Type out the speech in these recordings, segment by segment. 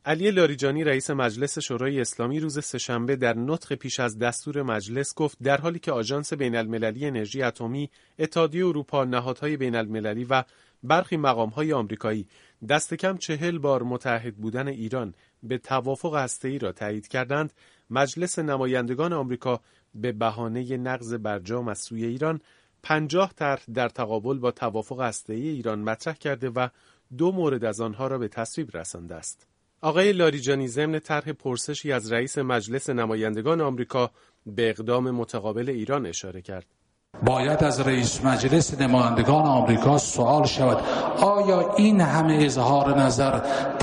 علی لاریجانی رئیس مجلس شورای اسلامی روز سه‌شنبه در نطق پیش از دستور مجلس گفت در حالی که آژانس بین‌المللی انرژی اتمی، اتحادیه اروپا، نهادهای بین‌المللی و برخی مقام‌های آمریکایی دست کم 40 بار متعهد بودن ایران به توافق هسته‌ای را تایید کردند، مجلس نمایندگان آمریکا به بهانه نقض برجام از سوی ایران 50 طرح در تقابل با توافق هسته‌ای ایران مطرح کرده و 2 مورد از آنها را به تصویب رسانده است. آقای لاریجانی ضمن طرح پرسشی از رئیس مجلس نمایندگان آمریکا به اقدام متقابل ایران اشاره کرد. باید از رئیس مجلس نمایندگان آمریکا سوال شود آیا این همه اظهار نظر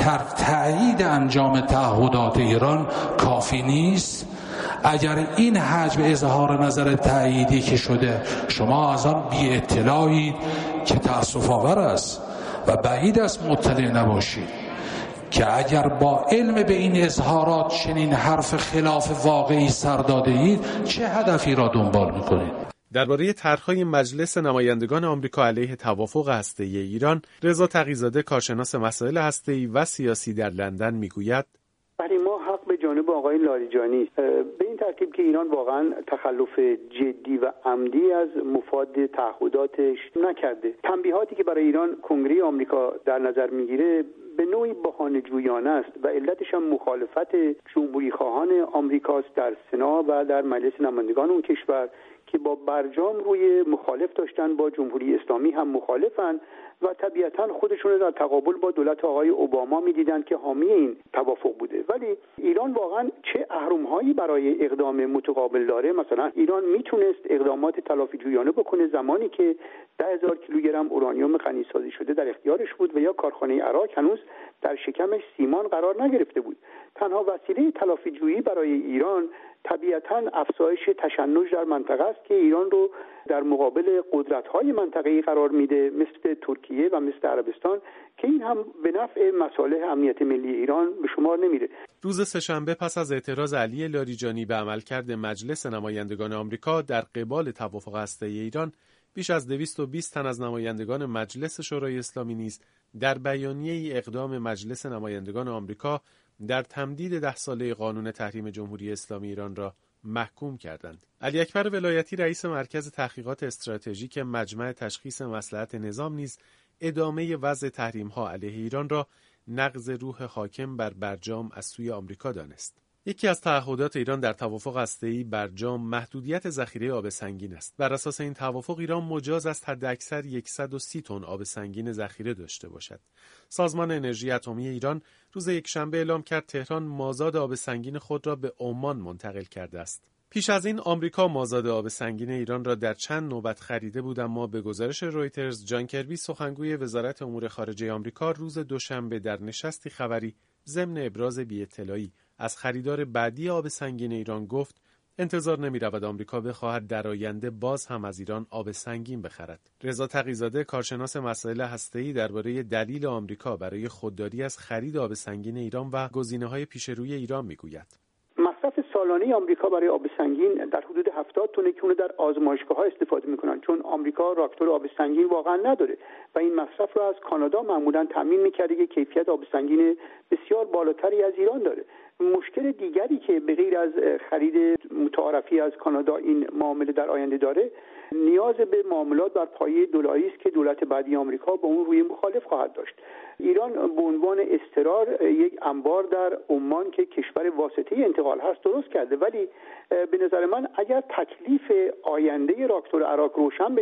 تایید انجام تعهدات ایران کافی نیست؟ اگر این حجم اظهار نظر تأییدی که شده شما از آن بی اطلاعید که تأسف آور است و بعید است مطلع نباشید که اگر با علم به این اظهارات چنین حرف خلاف واقعی سر داده اید چه هدفی را دنبال میکنید؟ درباره طرح‌های مجلس نمایندگان آمریکا علیه توافق هسته‌ای ایران، رضا تقی‌زاده کارشناس مسائل هسته‌ای و سیاسی در لندن میگوید: برای ما حق به جانب آقای لاریجانی به این ترتیب که ایران واقعا تخلف جدی و عمدی از مفاد تعهداتش نکرده. تنبیهاتی که برای ایران کنگره آمریکا در نظر میگیره به نوعی بهانه‌جویانه است و علتش هم مخالفت جمهوری خواهان آمریکاست در سنا و در مجلس نمایندگان اون کشور که با برجام روی مخالف داشتن، با جمهوری اسلامی هم مخالفن و طبیعتاً خودشون رو در تقابل با دولت آقای اوباما می‌دیدن که حامی این توافق بوده. ولی ایران واقعاً چه اهرم‌هایی برای اقدام متقابل داره؟ مثلا ایران میتونست اقدامات تلافی‌جویانه بکنه زمانی که 10,000 کیلوگرم اورانیوم غنی‌سازی شده در اختیارش بود و یا کارخانه عراق هنوز در شکمش سیمان قرار نگرفته بود. تنها وسیله تلافی‌جویی برای ایران طبیعتاً افزایش تشنج در منطقه است که ایران رو در مقابل قدرت‌های منطقه‌ای قرار میده مثل ترکیه و مثل عربستان که این هم به نفع مصالح امنیت ملی ایران به شمار نمیره. روز سه‌شنبه پس از اعتراض علی لاریجانی به عملکرد مجلس نمایندگان آمریکا در قبال توافق هسته‌ای ایران، بیش از 220 تن از نمایندگان مجلس شورای اسلامی نیز در بیانیه‌ای اقدام مجلس نمایندگان آمریکا در تمدید 10 ساله قانون تحریم جمهوری اسلامی ایران را محکوم کردند. علی اکبر ولایتی رئیس مرکز تحقیقات استراتژیک مجمع تشخیص مصلحت نظام نیز ادامه وضع تحریم‌ها علیه ایران را نقض روح حاکم بر برجام از سوی آمریکا دانست. یکی از تعهدات ایران در توافق هسته‌ای برجام محدودیت ذخیره آب سنگین است. بر اساس این توافق ایران مجاز است حداکثر 130 تن آب سنگین ذخیره داشته باشد. سازمان انرژی اتمی ایران روز یکشنبه اعلام کرد تهران مازاد آب سنگین خود را به عمان منتقل کرده است. پیش از این آمریکا مازاد آب سنگین ایران را در چند نوبت خریده بود، اما به گزارش رویترز جان کربی سخنگوی وزارت امور خارجه آمریکا روز دوشنبه در نشستی خبری ضمن ابراز بی‌اطلاعی از خریدار بعدی آب سنگین ایران گفت انتظار نمی‌رود آمریکا بخواهد در آینده باز هم از ایران آب سنگین بخرد. رضا تقی‌زاده کارشناس مسائل هسته‌ای درباره دلیل آمریکا برای خودداری از خرید آب سنگین ایران و گزینه‌های پیش روی ایران میگوید. مصرف سالانه آمریکا برای آب سنگین در حدود 70 تن که اون در آزمایشگاه‌ها استفاده می‌کنن، چون آمریکا راکتور آب سنگین واقعا نداره و این مصرف رو از کانادا معمولاً تامین می‌کرده که کیفیت آب سنگین بسیار بالاتری از ایران داره. مشکل دیگری که به غیر از خرید متعارفی از کانادا این معامله در آینده داره، نیاز به معاملات بر پایه دلاری است که دولت بعدی آمریکا با اون روی مخالف خواهد داشت. ایران به عنوان استقرار یک انبار در عمان که کشور واسطه انتقال هست درست کرده، ولی به نظر من اگر تکلیف آینده راکتور عراق روشن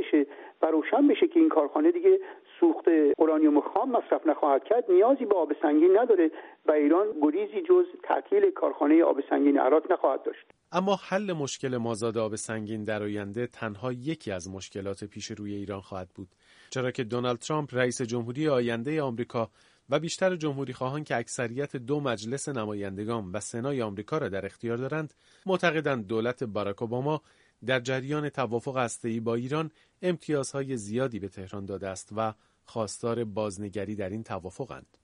بشه که این کارخانه دیگه سوخت اورانیوم خام مصرف نخواهد کرد، نیازی به آب سنگین نداره و ایران گریزی جز تعطیل کارخانه آب سنگین عراق نخواهد داشت. اما حل مشکل مازاد آب سنگین در آینده تنها یکی از مشکلات پیش روی ایران خواهد بود، چرا که دونالد ترامپ رئیس جمهوری آینده آمریکا و بیشتر جمهوری خواهان که اکثریت 2 مجلس نمایندگان و سنای آمریکا را در اختیار دارند، معتقدند دولت باراک اوباما در جریان توافق هسته‌ای با ایران امتیازهای زیادی به تهران داده است و خواستار بازنگری در این توافقند.